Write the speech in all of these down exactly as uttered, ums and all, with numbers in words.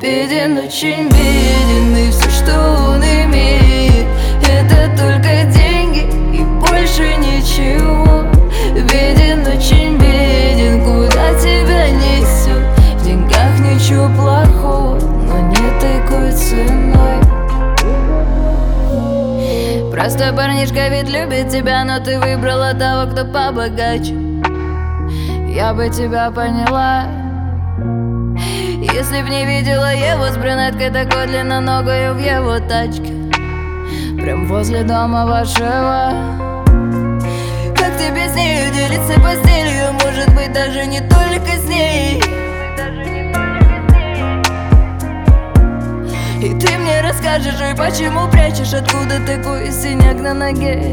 беден, очень беден, и все, что он имеет, это только деньги и больше ничего. Беден, очень беден, куда тебя несет. В деньгах ничего плохого, но не такой ценой. Простой парнишка ведь любит тебя, но ты выбрала того, кто побогаче. Я бы тебя поняла, если б не видела его с брюнеткой такой длинноногой в его тачке, прям возле дома вашего. Как тебе с нею делиться постелью? Может быть, даже не только с ней. И ты мне расскажешь, ой, почему прячешь, откуда такой синяк на ноге.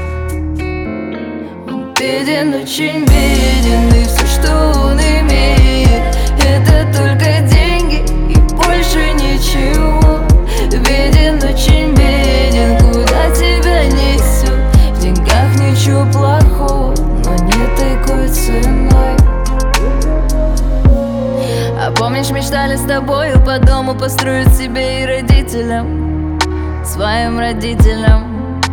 Он беден, очень беден, и все, что он имеет, это только деньги и больше ничего. Беден, очень беден, куда тебя несет. В деньгах ничего плохого, но не такой ценой. А помнишь, мечтали с тобою по дому построить себе и родителям, своим родителям.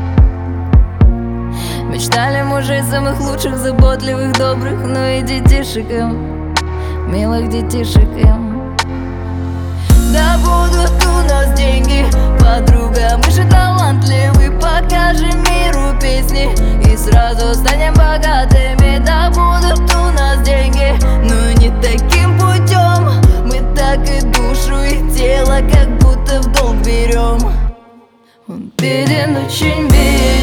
Мечтали мужей самых лучших, заботливых, добрых, ну и детишек им, милых детишек им. Да будут у нас деньги, подруга, мы же талантливы, покажем миру песни и сразу станем богатыми. Да будут у нас деньги, но не таким путем. Мы так и душу, и тело как будто в долг берем. Он беден, очень беден.